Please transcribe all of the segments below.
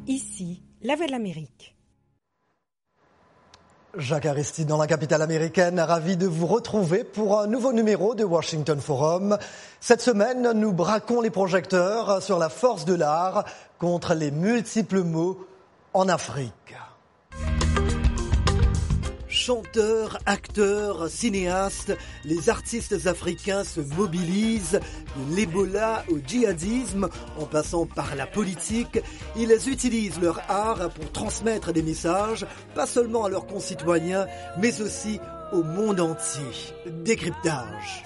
Ici, la Voix de l'Amérique. Jacques Aristide dans la capitale américaine, ravi de vous retrouver pour un nouveau numéro de Washington Forum. Cette semaine, nous braquons les projecteurs sur la force de l'art contre les multiples maux en Afrique. Chanteurs, acteurs, cinéastes, les artistes africains se mobilisent. De l'Ebola au djihadisme, en passant par la politique, ils utilisent leur art pour transmettre des messages, pas seulement à leurs concitoyens, mais aussi au monde entier. Décryptage.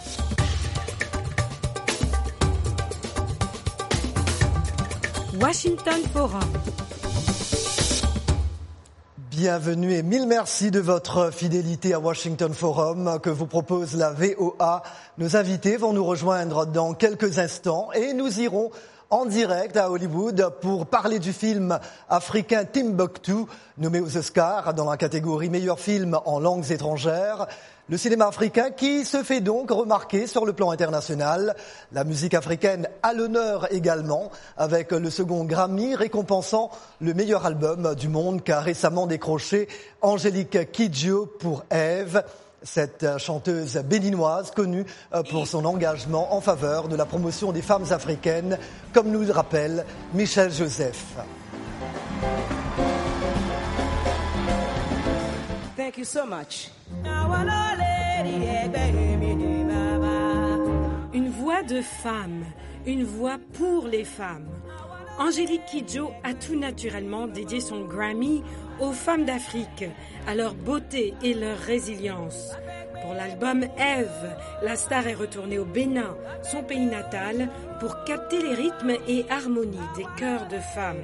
Washington Forum. Bienvenue et mille merci de votre fidélité à Washington Forum que vous propose la VOA. Nos invités vont nous rejoindre dans quelques instants et nous irons en direct à Hollywood pour parler du film africain Timbuktu, nommé aux Oscars dans la catégorie meilleur film en langues étrangères. Le cinéma africain qui se fait donc remarquer sur le plan international. La musique africaine à l'honneur également, avec le second Grammy récompensant le meilleur album du monde qu'a récemment décroché Angélique Kidjo pour Ève. Cette chanteuse béninoise connue pour son engagement en faveur de la promotion des femmes africaines, comme nous le rappelle Michel Joseph. Thank you so much. Une voix de femme, une voix pour les femmes. Angélique Kidjo a tout naturellement dédié son Grammy aux femmes d'Afrique, à leur beauté et leur résilience. Pour l'album Ève, la star est retournée au Bénin, son pays natal, pour capter les rythmes et harmonies des chœurs de femmes.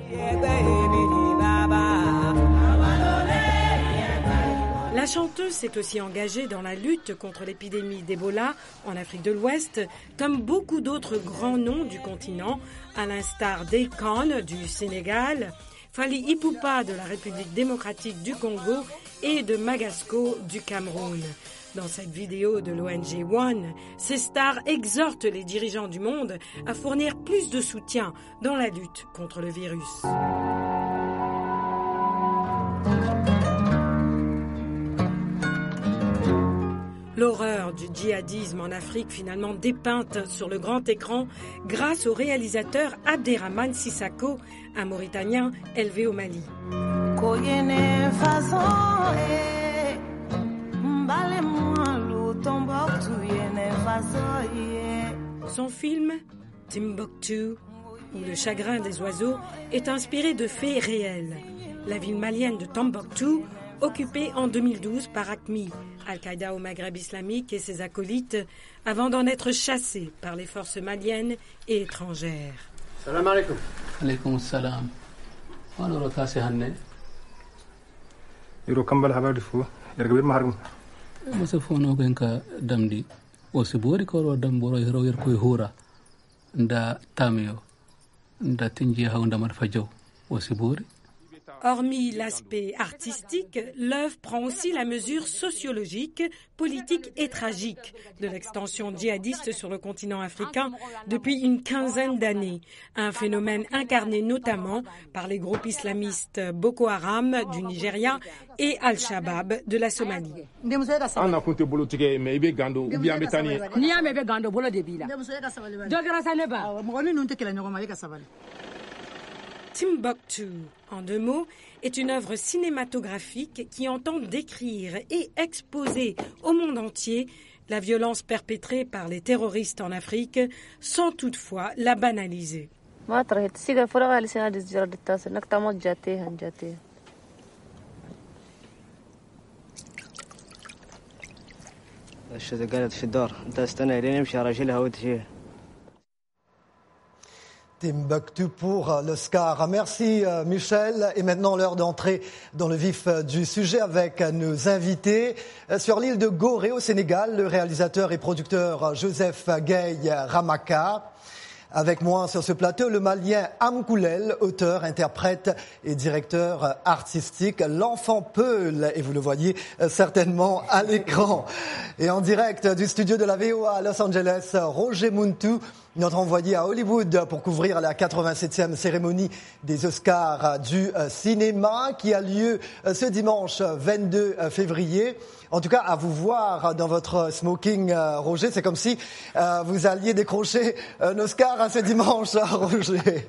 La chanteuse s'est aussi engagée dans la lutte contre l'épidémie d'Ebola en Afrique de l'Ouest, comme beaucoup d'autres grands noms du continent, à l'instar d'Akon du Sénégal, Fally Ipupa de la République démocratique du Congo et de Magasco du Cameroun. Dans cette vidéo de l'ONG One, ces stars exhortent les dirigeants du monde à fournir plus de soutien dans la lutte contre le virus. L'horreur du djihadisme en Afrique finalement dépeinte sur le grand écran grâce au réalisateur Abderrahmane Sissako, un Mauritanien élevé au Mali. Son film, Timbuktu, ou Le chagrin des oiseaux, est inspiré de faits réels. La ville malienne de Tombouctou, occupée en 2012 par AQMI, Al-Qaïda au Maghreb islamique et ses acolytes, avant d'en être chassée par les forces maliennes et étrangères. Salam alaikum. Alaikum salam. Wanoro kasi hanne. Iro kambal habari fu. Yargabir mahargum. Musa fono genka damdi. Osibori koro damboro hiro yerko hura. Nda tamio. Nda tinji haunda marfajo. Osibori. Hormis l'aspect artistique, l'œuvre prend aussi la mesure sociologique, politique et tragique de l'extension djihadiste sur le continent africain depuis une quinzaine d'années. Un phénomène incarné notamment par les groupes islamistes Boko Haram du Nigeria et Al-Shabaab de la Somalie. Timbuktu, en deux mots, est une œuvre cinématographique qui entend décrire et exposer au monde entier la violence perpétrée par les terroristes en Afrique, sans toutefois la banaliser. Timbuktu pour l'Oscar. Merci Michel. Et maintenant l'heure d'entrer dans le vif du sujet avec nos invités. Sur l'île de Gorée au Sénégal, le réalisateur et producteur Joseph Gueye Ramaka. Avec moi sur ce plateau, le Malien Amkoulel, auteur, interprète et directeur artistique, l'enfant Peul, et vous le voyez certainement à l'écran. Et en direct du studio de la VOA à Los Angeles, Roger Muntu, notre envoyé à Hollywood pour couvrir la 87e cérémonie des Oscars du cinéma qui a lieu ce dimanche 22 février. En tout cas, à vous voir dans votre smoking, Roger, c'est comme si vous alliez décrocher un Oscar ce dimanche, Roger.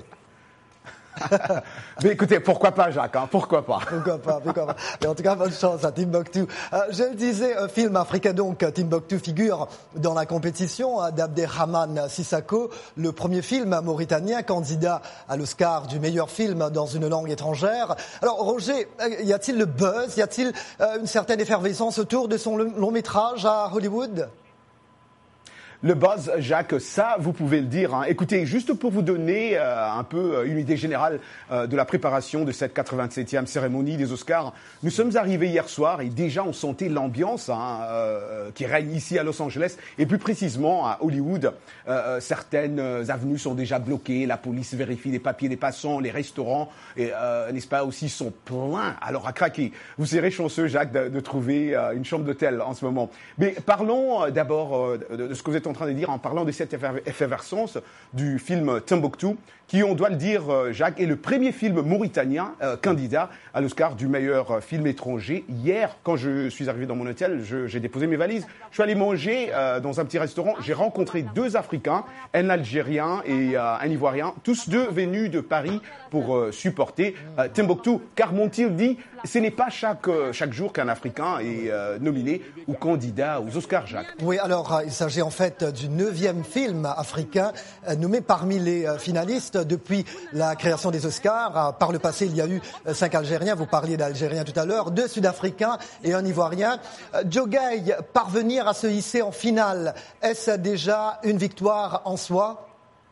Mais écoutez, pourquoi pas, Jacques, hein, pourquoi pas. Pourquoi pas. Mais en tout cas, bonne chance à Timbuktu. Je le disais, un film africain donc, Timbuktu figure dans la compétition d'Abderrahmane Sissako, le premier film mauritanien candidat à l'Oscar du meilleur film dans une langue étrangère. Alors Roger, y a-t-il le buzz, y a-t-il une certaine effervescence autour de son long métrage à Hollywood ? Le buzz, Jacques, ça, vous pouvez le dire. Hein. Écoutez, juste pour vous donner un peu une idée générale de la préparation de cette 87e cérémonie des Oscars, nous sommes arrivés hier soir et déjà on sentait l'ambiance qui règne ici à Los Angeles et plus précisément à Hollywood. Certaines avenues sont déjà bloquées, la police vérifie les papiers des passants, les restaurants, n'est-ce pas, aussi sont pleins, alors à craquer. Vous serez chanceux, Jacques, de trouver une chambre d'hôtel en ce moment. Mais parlons d'abord de ce que vous êtes en train de dire en parlant de cette effervescence du film Timbuktu, qui, on doit le dire, Jacques, est le premier film mauritanien candidat à l'Oscar du meilleur film étranger. Hier, quand je suis arrivé dans mon hôtel, j'ai déposé mes valises. Je suis allé manger dans un petit restaurant. J'ai rencontré 2 Africains, un Algérien et un Ivoirien, tous 2 venus de Paris pour supporter Timbuktu. Car m'ont-ils dit, ce n'est pas chaque jour qu'un Africain est nominé ou candidat aux Oscars, Jacques. Oui, alors il s'agit en fait du 9e film africain nommé parmi les finalistes depuis la création des Oscars. Par le passé, il y a eu 5 Algériens, vous parliez d'Algériens tout à l'heure, 2 Sud-Africains et un Ivoirien. Djogay, parvenir à se hisser en finale, est-ce déjà une victoire en soi ?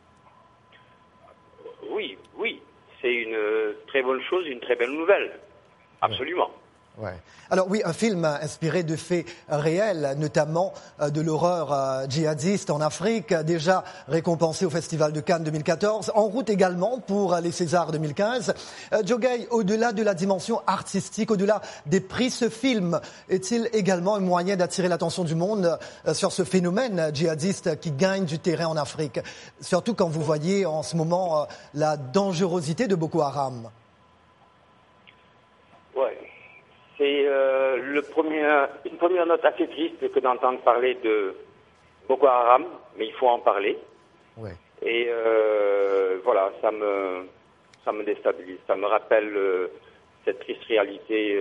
Oui, c'est une très bonne chose, une très belle nouvelle, absolument. Ouais. Alors oui, un film inspiré de faits réels, notamment de l'horreur djihadiste en Afrique, déjà récompensé au Festival de Cannes 2014, en route également pour les Césars 2015. Djogay, au-delà de la dimension artistique, au-delà des prix, ce film est-il également un moyen d'attirer l'attention du monde sur ce phénomène djihadiste qui gagne du terrain en Afrique, surtout quand vous voyez en ce moment la dangerosité de Boko Haram? Ouais. C'est une première note assez triste que d'entendre parler de Boko Haram, mais il faut en parler. Ouais. Et voilà, ça me déstabilise. Ça me rappelle cette triste réalité.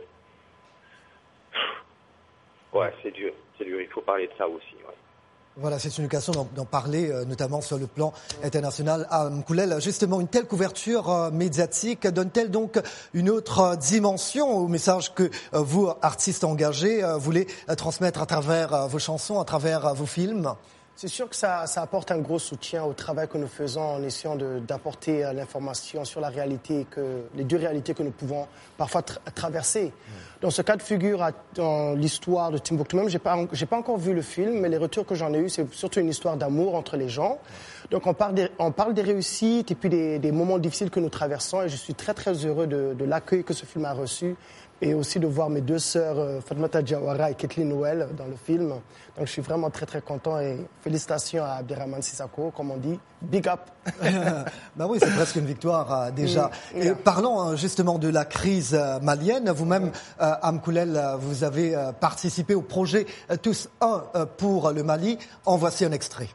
Ouais, c'est dur. Il faut parler de ça aussi. Ouais. Voilà, c'est une occasion d'en parler, notamment sur le plan international. Mkoulel, justement, une telle couverture médiatique donne-t-elle donc une autre dimension au message que vous, artistes engagés, voulez transmettre à travers vos chansons, à travers vos films ? C'est sûr que ça apporte un gros soutien au travail que nous faisons en essayant d'apporter l'information sur la réalité, les 2 réalités que nous pouvons parfois traverser. Dans ce cas de figure, dans l'histoire de Timbuktu, même, j'ai pas encore vu le film, mais les retours que j'en ai eus, c'est surtout une histoire d'amour entre les gens. Donc on parle des réussites et puis des moments difficiles que nous traversons, et je suis très très heureux de l'accueil que ce film a reçu. Et aussi de voir mes 2 sœurs, Fatmata Diawara et Kathleen Noël, dans le film. Donc je suis vraiment très très content et félicitations à Abderrahmane Sissako, comme on dit. Big up. Ben oui, c'est presque une victoire déjà. Et parlons justement de la crise malienne. Vous-même, Mkoulel, vous avez participé au projet Tous Un pour le Mali. En voici un extrait.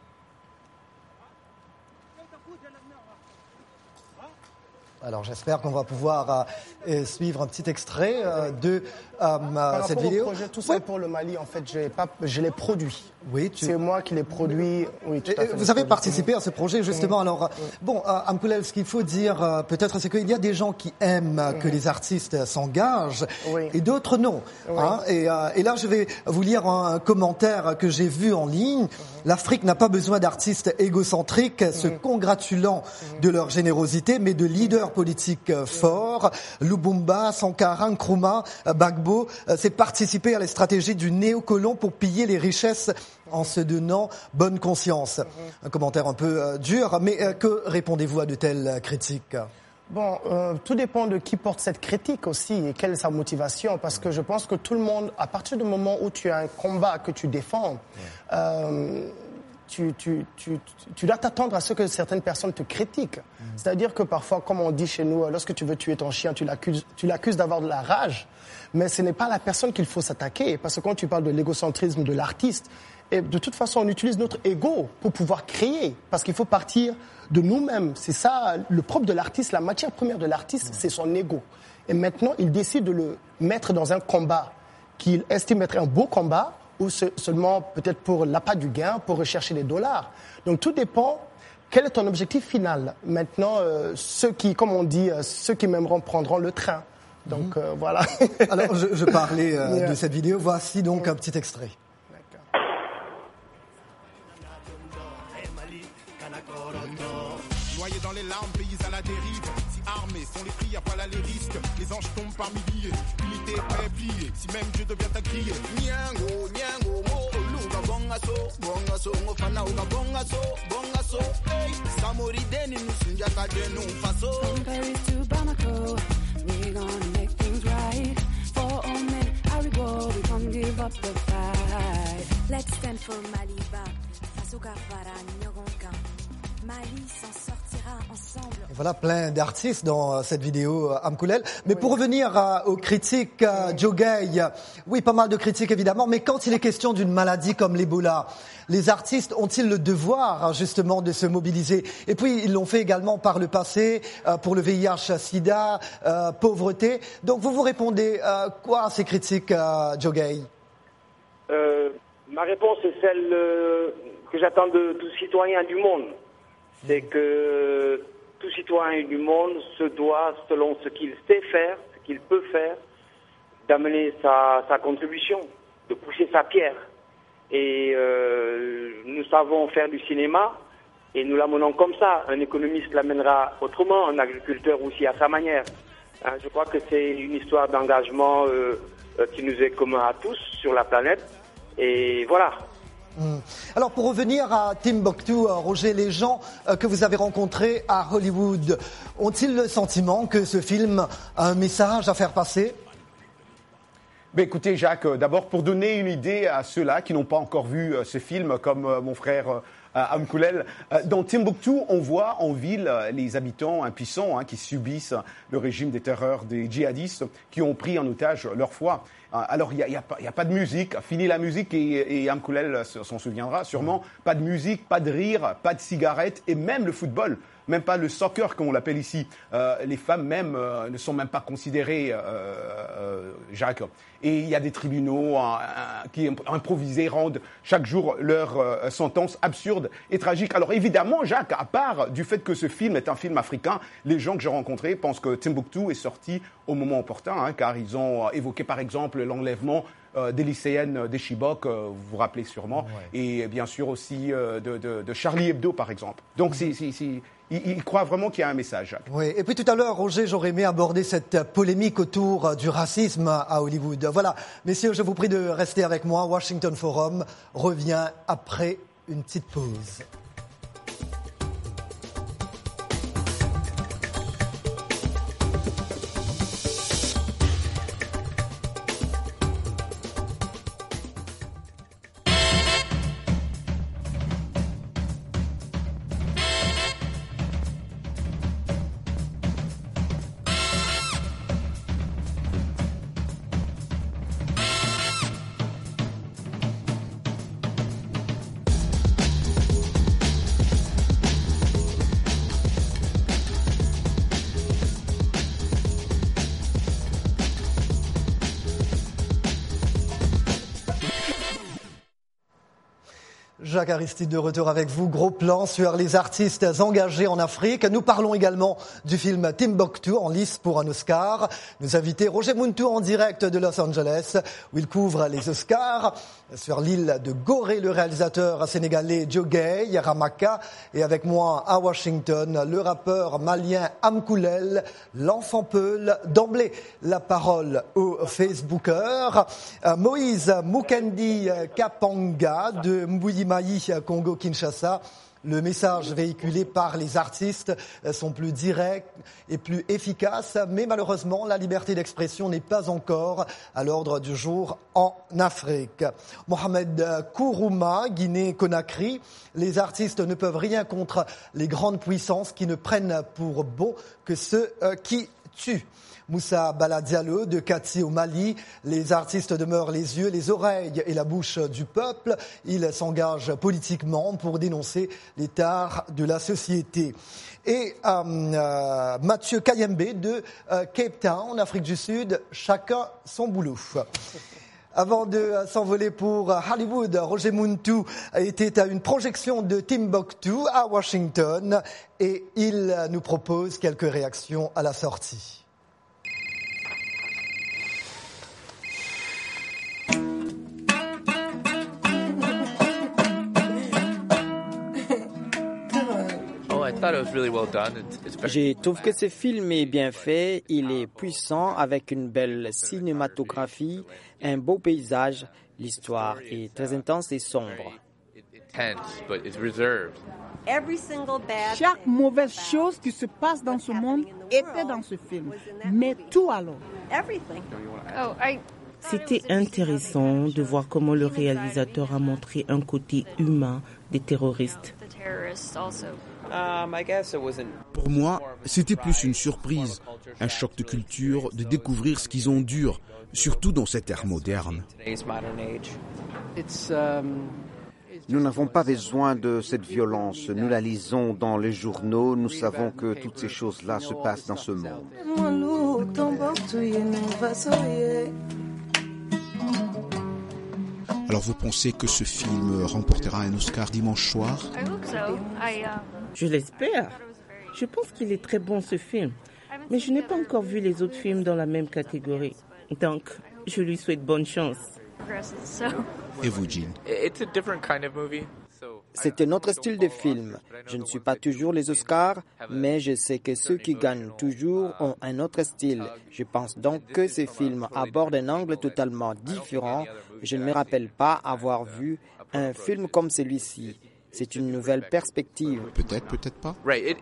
Alors j'espère qu'on va pouvoir suivre un petit extrait de cette vidéo. Au projet Tout ça pour le Mali, en fait, je l'ai produit. Oui, c'est moi qui l'ai produit. Oui, tout à fait. Vous avez participé à ce projet justement. Alors bon, Mkoulel, ce qu'il faut dire peut-être, c'est qu'il y a des gens qui aiment que les artistes s'engagent et d'autres non. Hein, et là, je vais vous lire un commentaire que j'ai vu en ligne. L'Afrique n'a pas besoin d'artistes égocentriques se congratulant de leur générosité, mais de leaders politiques forts. Lubumba, Sankara, Nkrumah, Gbagbo, c'est participer à la stratégie du néocolon pour piller les richesses en se donnant bonne conscience. Un commentaire un peu dur, mais que répondez-vous à de telles critiques ? Bon, tout dépend de qui porte cette critique aussi et quelle est sa motivation, parce que je pense que tout le monde, à partir du moment où tu as un combat que tu défends, tu dois t'attendre à ce que certaines personnes te critiquent. C'est-à-dire que parfois, comme on dit chez nous, lorsque tu veux tuer ton chien, tu l'accuses d'avoir de la rage. Mais ce n'est pas la personne qu'il faut s'attaquer. Parce que quand tu parles de l'égocentrisme de l'artiste, et de toute façon, on utilise notre ego pour pouvoir créer. Parce qu'il faut partir de nous-mêmes. C'est ça, le propre de l'artiste, la matière première de l'artiste, c'est son ego. Et maintenant, il décide de le mettre dans un combat qu'il estime être un beau combat, ou seulement peut-être pour l'appât du gain, pour rechercher des dollars. Donc tout dépend, quel est ton objectif final. Maintenant, ceux qui, comme on dit, ceux qui m'aimeront prendront le train. Donc voilà. Alors je parlais de cette vidéo, voici donc un petit extrait. Noyés dans les larmes, pays à la dérive. Si armés sont les prix, y'a pas là les risques. Les anges tombent par milliers, unité prêt pliée. Si même Dieu devient ta grille. Nyango, nyango, mo, luga bongaso, ngofana uga bongaso, hey. Samori deni nusunja kadenu faso. From Paris to Bamako, we're gonna make things right. For all men, I go, we can't give up the fight. Let's stand for Maliba, Fasuka para Nyogonka. Mali s'en sortira ensemble. Et voilà plein d'artistes dans cette vidéo, Amkoulel. Mais pour revenir aux critiques, Joe Gay, oui, pas mal de critiques évidemment, mais quand il est question d'une maladie comme l'Ebola, les artistes ont-ils le devoir justement de se mobiliser? Et puis ils l'ont fait également par le passé pour le VIH/SIDA, pauvreté. Donc vous répondez quoi à ces critiques, Joe Gay? Ma réponse est celle que j'attends de tout citoyen du monde. C'est que tout citoyen du monde se doit, selon ce qu'il sait faire, ce qu'il peut faire, d'amener sa contribution, de pousser sa pierre. Et nous savons faire du cinéma et nous l'amenons comme ça. Un économiste l'amènera autrement, un agriculteur aussi à sa manière. Je crois que c'est une histoire d'engagement qui nous est commun à tous sur la planète. Et voilà. Alors pour revenir à Timbuktu, Roger, les gens que vous avez rencontrés à Hollywood, ont-ils le sentiment que ce film a un message à faire passer? Ben écoutez Jacques, d'abord pour donner une idée à ceux-là qui n'ont pas encore vu ce film, comme mon frère Amkoulel, dans Timbuktu, on voit en ville les habitants impuissants qui subissent le régime des terreurs des djihadistes qui ont pris en otage leur foi. Alors, il y a pas de musique. Fini la musique et Amkoulel s'en souviendra sûrement. Pas de musique, pas de rire, pas de cigarettes et même le football. Même pas le soccer, comme on l'appelle ici. Les femmes même ne sont même pas considérées, Jacques. Et il y a des tribunaux qui improvisés rendent chaque jour leur sentence absurde et tragique. Alors évidemment, Jacques, à part du fait que ce film est un film africain, les gens que j'ai rencontrés pensent que Timbuktu est sorti au moment opportun, car ils ont évoqué par exemple l'enlèvement des lycéennes des Chibok, vous vous rappelez sûrement, et bien sûr aussi de Charlie Hebdo par exemple. Donc il croit vraiment qu'il y a un message. Oui, et puis tout à l'heure, Roger, j'aurais aimé aborder cette polémique autour du racisme à Hollywood. Voilà, messieurs, je vous prie de rester avec moi. Washington Forum revient après une petite pause. Jacques Aristide de retour avec vous. Gros plan sur les artistes engagés en Afrique. Nous parlons également du film Timbuktu en lice pour un Oscar. Nos invités Roger Muntu en direct de Los Angeles où il couvre les Oscars. Sur l'île de Gorée, le réalisateur sénégalais Joe Gay, Ramaka. Et avec moi à Washington, le rappeur malien Amkoulel, l'enfant Peul. D'emblée, la parole au Facebooker. Moïse Mukendi Kapanga de Mbouyimayi, Congo-Kinshasa. Le message véhiculé par les artistes sont plus directs et plus efficaces, mais malheureusement, la liberté d'expression n'est pas encore à l'ordre du jour en Afrique. Mohamed Kourouma, Guinée-Conakry, les artistes ne peuvent rien contre les grandes puissances qui ne prennent pour bon que ceux qui tuent. Moussa Bala Diallo de Kati au Mali, les artistes demeurent les yeux, les oreilles et la bouche du peuple. Ils s'engagent politiquement pour dénoncer l'état de la société. Et Mathieu Kayembe de Cape Town, en Afrique du Sud, chacun son boulot. Avant de s'envoler pour Hollywood, Roger Muntu était à une projection de Timbuktu à Washington et il nous propose quelques réactions à la sortie. Je trouve que ce film est bien fait, il est puissant avec une belle cinématographie, un beau paysage, l'histoire est très intense et sombre. Chaque mauvaise chose qui se passe dans ce monde était dans ce film, mais tout alors. C'était intéressant de voir comment le réalisateur a montré un côté humain des terroristes. Pour moi, c'était plus une surprise, un choc de culture, de découvrir ce qu'ils endurent, surtout dans cette ère moderne. Nous n'avons pas besoin de cette violence. Nous la lisons dans les journaux. Nous savons que toutes ces choses-là se passent dans ce monde. Alors vous pensez que ce film remportera un Oscar dimanche soir ? Je l'espère. Je pense qu'il est très bon ce film. Mais je n'ai pas encore vu les autres films dans la même catégorie. Donc, je lui souhaite bonne chance. Et vous, Jean ? C'est un autre style de film. Je ne suis pas toujours les Oscars, mais je sais que ceux qui gagnent toujours ont un autre style. Je pense donc que ce film aborde un angle totalement différent. Je ne me rappelle pas avoir vu un film comme celui-ci. C'est une nouvelle perspective. Peut-être, peut-être pas.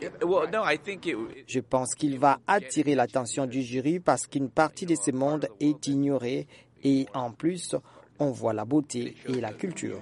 Je pense qu'il va attirer l'attention du jury parce qu'une partie de ce monde est ignorée et en plus, on voit la beauté et la culture.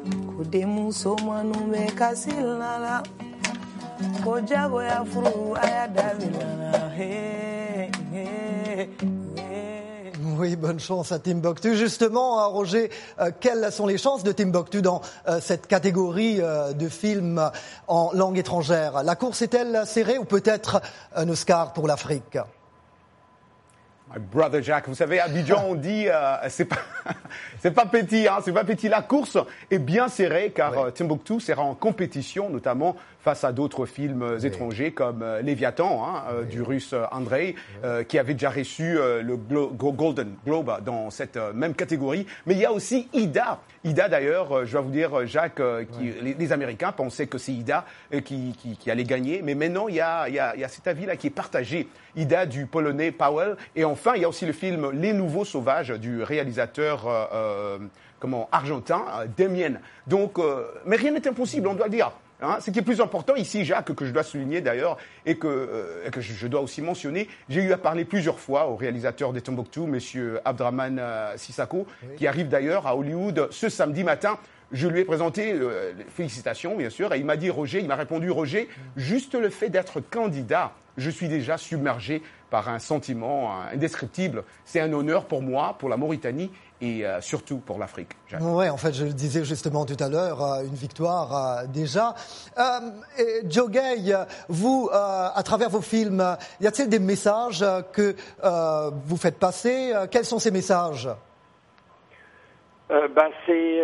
Oui, bonne chance à Timbuktu. Justement, Roger, quelles sont les chances de Timbuktu dans cette catégorie de films en langue étrangère ? La course est-elle serrée ou peut-être un Oscar pour l'Afrique ? Brother Jack, vous savez, à Abidjan, on dit c'est pas petit, hein, c'est pas petit. La course est bien serrée car Timbuktu sera en compétition, notamment face à d'autres films étrangers comme Léviathan, du russe Andrei, qui avait déjà reçu le Golden Globe dans cette même catégorie. Mais il y a aussi Ida. Ida, d'ailleurs, je dois vous dire, Jacques, les Américains pensaient que c'est Ida qui allait gagner. Mais maintenant, il y a cet avis-là qui est partagé. Ida du Polonais Powell. Et enfin, il y a aussi le film Les Nouveaux Sauvages du réalisateur argentin, Damien. Donc, mais rien n'est impossible, on doit le dire. Hein, ce qui est plus important ici, Jacques, que je dois souligner d'ailleurs, et que je dois aussi mentionner, j'ai eu à parler plusieurs fois au réalisateur de Timbuktu, monsieur Abdraman Sissako, qui arrive d'ailleurs à Hollywood ce samedi matin. Je lui ai présenté, félicitations bien sûr, et il m'a répondu, Roger, juste le fait d'être candidat, je suis déjà submergé par un sentiment indescriptible. C'est un honneur pour moi, pour la Mauritanie, et surtout pour l'Afrique. Oui, en fait, je le disais justement tout à l'heure, une victoire déjà. Joe Gay, vous, à travers vos films, y a-t-il des messages que vous faites passer ? Quels sont ces messages ? C'est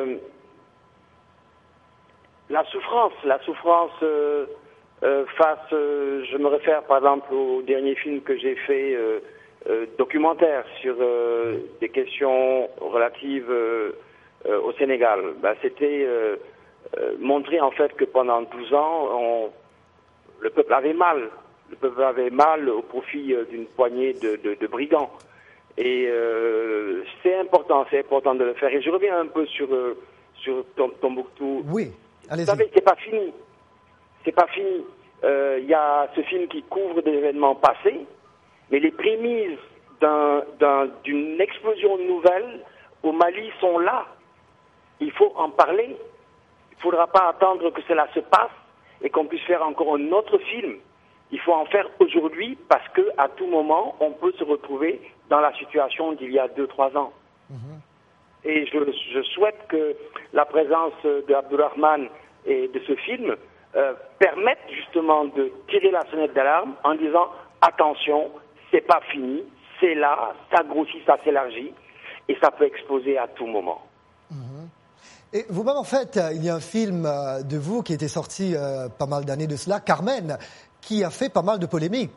la souffrance face, je me réfère par exemple au dernier film que j'ai fait, documentaire sur des questions relatives au Sénégal. C'était montrer en fait que pendant 12 ans, le peuple avait mal. Le peuple avait mal au profit d'une poignée de brigands. Et c'est important de le faire. Et je reviens un peu sur Tombouctou. Oui. Vous savez, c'est pas fini. C'est pas fini. Il y a ce film qui couvre des événements passés, mais les prémices d'une explosion nouvelle au Mali sont là. Il faut en parler. Il ne faudra pas attendre que cela se passe et qu'on puisse faire encore un autre film. Il faut en faire aujourd'hui parce qu'à tout moment, on peut se retrouver dans la situation d'il y a 2-3 ans. Et je souhaite que la présence de Abdurrahman et de ce film permette justement de tirer la sonnette d'alarme en disant attention, c'est pas fini, c'est là, ça grossit, ça s'élargit et ça peut exploser à tout moment. Et vous-même, en fait, il y a un film de vous qui était sorti pas mal d'années de cela, Carmen, qui a fait pas mal de polémiques.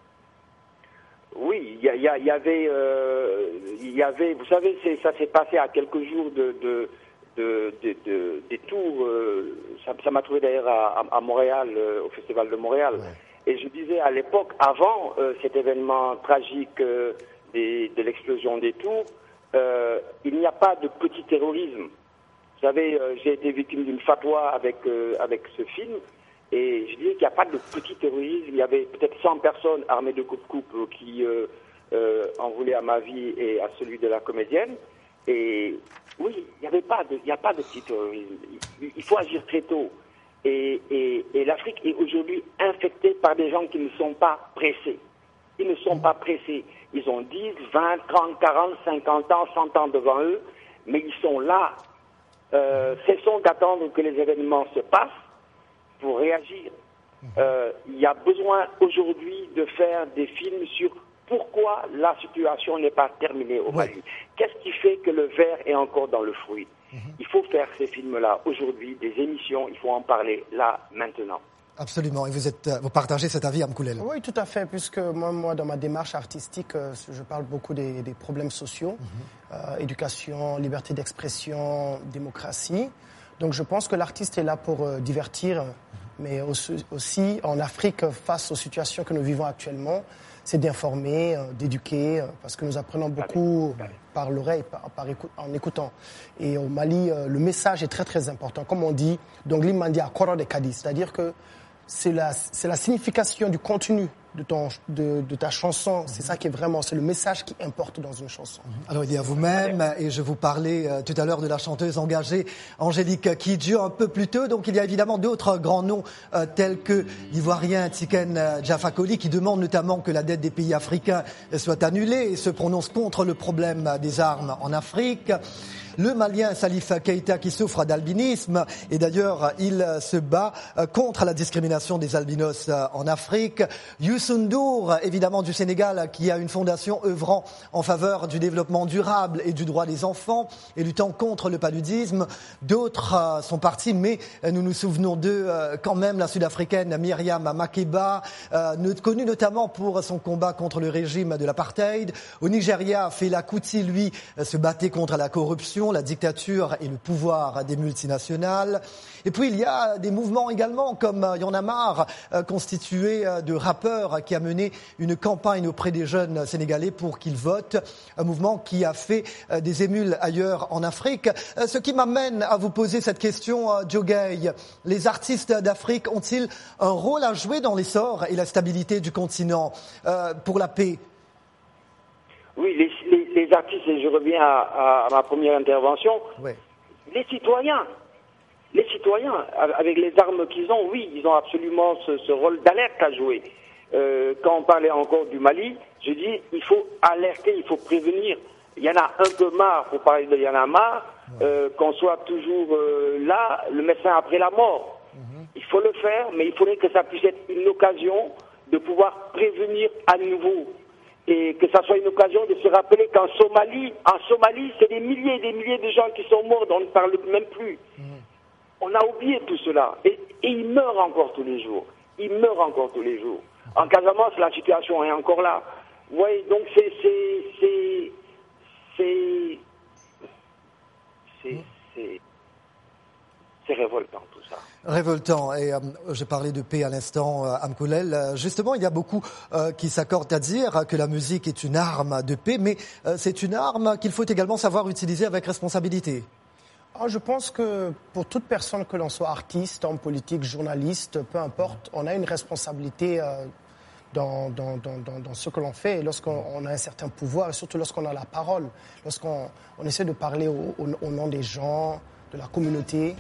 Oui, il y avait, vous savez, ça s'est passé à quelques jours des tours. Ça m'a trouvé d'ailleurs à Montréal, au Festival de Montréal. Ouais. Et je disais à l'époque, avant cet événement tragique de l'explosion des tours, il n'y a pas de petit terrorisme. Vous savez, j'ai été victime d'une fatwa avec ce film, et je disais qu'il n'y a pas de petit terrorisme. Il y avait peut-être 100 personnes armées de coupe-coupe qui en voulaient à ma vie et à celui de la comédienne. Et oui, il n'y a pas de petit terrorisme. Il faut agir très tôt. Et l'Afrique est aujourd'hui infectée par des gens qui ne sont pas pressés. Ils ne sont pas pressés. Ils ont 10, 20, 30, 40, 50 ans, 100 ans devant eux, mais ils sont là. Cessons d'attendre que les événements se passent pour réagir. Il y a besoin aujourd'hui de faire des films sur pourquoi la situation n'est pas terminée au Mali. Qu'est-ce qui fait que le ver est encore dans le fruit? Il faut faire ces films-là aujourd'hui, des émissions, il faut en parler là, maintenant. Absolument. Et vous partagez cet avis, Amkoulel? Oui, tout à fait, puisque moi, dans ma démarche artistique, je parle beaucoup des problèmes sociaux, éducation, liberté d'expression, démocratie. Donc je pense que l'artiste est là pour divertir, mais aussi en Afrique, face aux situations que nous vivons actuellement, c'est d'informer, d'éduquer, parce que nous apprenons beaucoup par l'oreille, en écoutant. Et au Mali, le message est très très important. Comme on dit, donc l'Imandi à Koro de Kadi, c'est-à-dire que c'est la signification du contenu de ta chanson. C'est ça qui est vraiment, c'est le message qui importe dans une chanson. Alors il y a vous-même, et je vous parlais tout à l'heure de la chanteuse engagée Angélique Kidjo un peu plus tôt. Donc il y a évidemment d'autres grands noms tels que l'Ivoirien Tiken Jah Fakoly qui demande notamment que la dette des pays africains soit annulée et se prononce contre le problème des armes en Afrique. Le Malien Salif Keïta qui souffre d'albinisme et d'ailleurs il se bat contre la discrimination des albinos en Afrique. Youssou N'Dour, évidemment du Sénégal, qui a une fondation œuvrant en faveur du développement durable et du droit des enfants et luttant contre le paludisme. D'autres sont partis, mais nous nous souvenons d'eux quand même, la Sud-Africaine Myriam Makeba, connue notamment pour son combat contre le régime de l'apartheid. Au Nigeria, Fela Kuti, lui, se battait contre la corruption, la dictature et le pouvoir des multinationales. Et puis il y a des mouvements également comme Y'en a marre, constitué de rappeurs qui a mené une campagne auprès des jeunes Sénégalais pour qu'ils votent. Un mouvement qui a fait des émules ailleurs en Afrique. Ce qui m'amène à vous poser cette question, Joe Gay. Les artistes d'Afrique ont-ils un rôle à jouer dans l'essor et la stabilité du continent pour la paix? Oui, les artistes, et je reviens à ma première intervention, les citoyens, avec les armes qu'ils ont, oui, ils ont absolument ce rôle d'alerte à jouer. Quand on parlait encore du Mali, je dis, il faut alerter, il faut prévenir. Il y en a un peu marre, pour parler de Y'en a marre, qu'on soit toujours là, le médecin après la mort. Il faut le faire, mais il faudrait que ça puisse être une occasion de pouvoir prévenir à nouveau. Et que ça soit une occasion de se rappeler qu'en Somalie, c'est des milliers et des milliers de gens qui sont morts, dont on ne parle même plus. On a oublié tout cela. Et ils meurent encore tous les jours. En Casamance, la situation est encore là. Vous voyez, donc c'est révoltant tout ça. Révoltant. Et je parlais de paix à l'instant, Amkoulel. Justement, il y a beaucoup qui s'accordent à dire que la musique est une arme de paix, mais c'est une arme qu'il faut également savoir utiliser avec responsabilité. Je pense que pour toute personne, que l'on soit artiste, homme politique, journaliste, peu importe, on a une responsabilité dans ce que l'on fait, lorsqu'on a un certain pouvoir, et surtout lorsqu'on a la parole, lorsqu'on essaie de parler au nom des gens, de la communauté.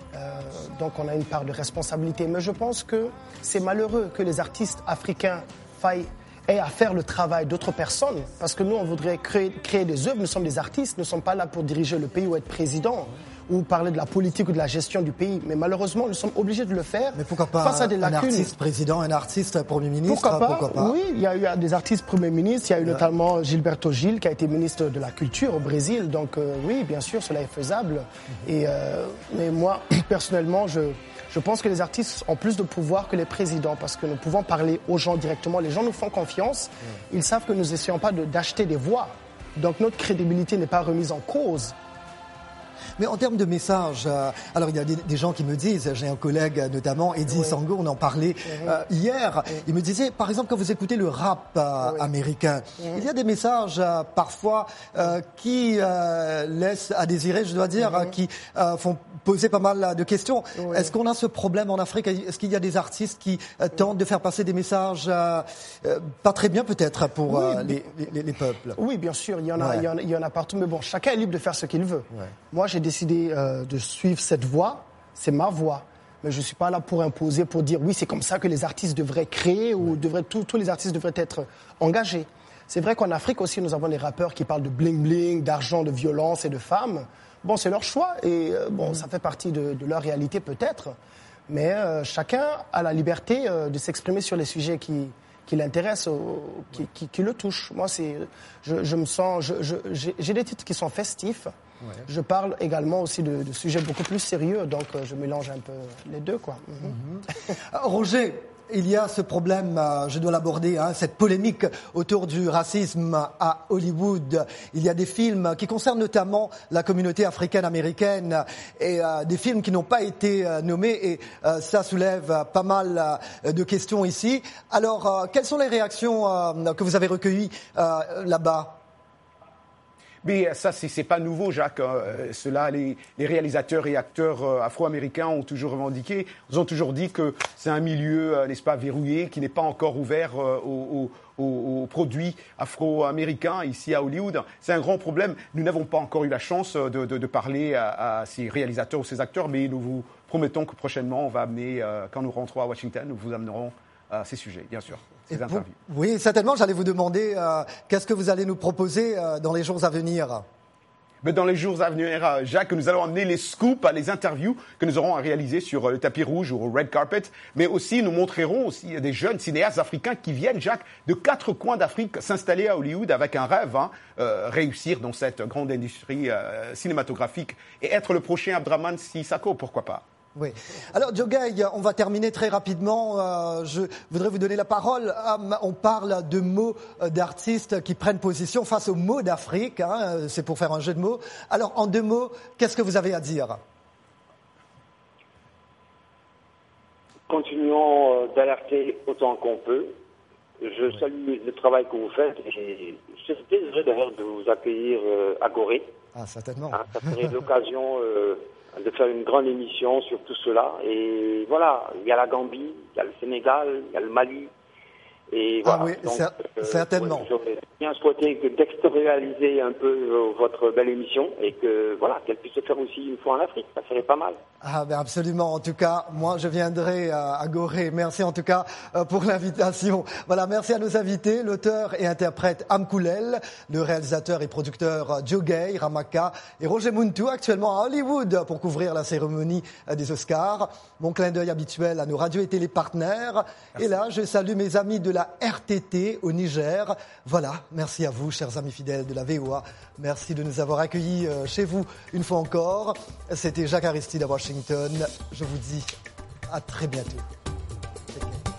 Donc on a une part de responsabilité. Mais je pense que c'est malheureux que les artistes africains aient à faire le travail d'autres personnes, parce que nous, on voudrait créer des œuvres, nous sommes des artistes, nous ne sommes pas là pour diriger le pays ou être président, ou parler de la politique ou de la gestion du pays. Mais malheureusement, nous sommes obligés de le faire. Mais pourquoi pas face à des lacunes. Un artiste président, un artiste premier ministre? Pourquoi pas? Oui, il y a eu des artistes premiers ministres. Il y a eu notamment Gilberto Gil, qui a été ministre de la Culture au Brésil. Donc oui, bien sûr, cela est faisable. Mais moi, personnellement, je pense que les artistes ont plus de pouvoir que les présidents, parce que nous pouvons parler aux gens directement. Les gens nous font confiance. Ils savent que nous n'essayons pas d'acheter des voix. Donc notre crédibilité n'est pas remise en cause. Mais en termes de messages, alors il y a des gens qui me disent, j'ai un collègue notamment, Eddie Sango, on en parlait hier, il me disait, par exemple, quand vous écoutez le rap américain, il y a des messages parfois qui laissent à désirer, je dois dire, qui font poser pas mal de questions. Est-ce qu'on a ce problème en Afrique? Est-ce qu'il y a des artistes qui tentent de faire passer des messages pas très bien peut-être pour les peuples? Oui, bien sûr, il y en a partout, mais bon, chacun est libre de faire ce qu'il veut. Moi, j'ai décidé de suivre cette voie, c'est ma voie. Mais je ne suis pas là pour imposer, pour dire oui, c'est comme ça que les artistes devraient créer ou tous les artistes devraient être engagés. C'est vrai qu'en Afrique aussi, nous avons des rappeurs qui parlent de bling-bling, d'argent, de violence et de femmes. Bon, c'est leur choix et ça fait partie de leur réalité peut-être. Mais chacun a la liberté de s'exprimer sur les sujets qui l'intéressent, qui le touchent. Moi, je me sens, j'ai des titres qui sont festifs. Je parle également aussi de sujets beaucoup plus sérieux, donc je mélange un peu les deux, quoi. Roger, il y a ce problème, je dois l'aborder, cette polémique autour du racisme à Hollywood. Il y a des films qui concernent notamment la communauté africaine-américaine et des films qui n'ont pas été nommés et ça soulève pas mal de questions ici. Alors, quelles sont les réactions que vous avez recueillies là-bas? Mais ça, c'est pas nouveau, Jacques. Cela, les réalisateurs et acteurs afro-américains ont toujours revendiqué. Ils ont toujours dit que c'est un milieu, n'est-ce pas, verrouillé, qui n'est pas encore ouvert aux produits afro-américains ici à Hollywood. C'est un grand problème. Nous n'avons pas encore eu la chance de parler à ces réalisateurs ou ces acteurs, mais nous vous promettons que prochainement, on va amener, quand nous rentrons à Washington, nous vous amènerons ces sujets, bien sûr. Oui, certainement. J'allais vous demander qu'est-ce que vous allez nous proposer dans les jours à venir. Mais dans les jours à venir, Jacques, nous allons amener les scoops, les interviews que nous aurons à réaliser sur le tapis rouge ou au red carpet. Mais aussi, nous montrerons aussi des jeunes cinéastes africains qui viennent, Jacques, de 4 coins d'Afrique s'installer à Hollywood avec un rêve, réussir dans cette grande industrie cinématographique et être le prochain Abdraman Sissako, pourquoi pas. Oui. Alors, Diogueye, on va terminer très rapidement. Je voudrais vous donner la parole. On parle de mots d'artistes qui prennent position face aux mots d'Afrique. C'est pour faire un jeu de mots. Alors, en 2 mots, qu'est-ce que vous avez à dire? Continuons d'alerter autant qu'on peut. Je salue le travail que vous faites et je suis désolé d'ailleurs de vous accueillir à Gorée. Ah, certainement. Ça serait l'occasion de faire une grande émission sur tout cela. Et voilà, il y a la Gambie, il y a le Sénégal, il y a le Mali. Et voilà. Ah oui, donc, certainement. J'aurais bien souhaité d'extérioriser un peu votre belle émission et que voilà, qu'elle puisse se faire aussi une fois en Afrique. Ça serait pas mal. Ah ben absolument. En tout cas, moi je viendrai à Gorée. Merci en tout cas pour l'invitation. Voilà, merci à nos invités, l'auteur et interprète Amkoulel, le réalisateur et producteur Diogueye Ramaka et Roger Muntu, actuellement à Hollywood pour couvrir la cérémonie des Oscars. Mon clin d'œil habituel à nos radios et télépartenaires. Merci. Et là, je salue mes amis de la RTT au Niger. Voilà, merci à vous, chers amis fidèles de la VOA. Merci de nous avoir accueillis chez vous une fois encore. C'était Jacques Aristide à Washington. Je vous dis à très bientôt.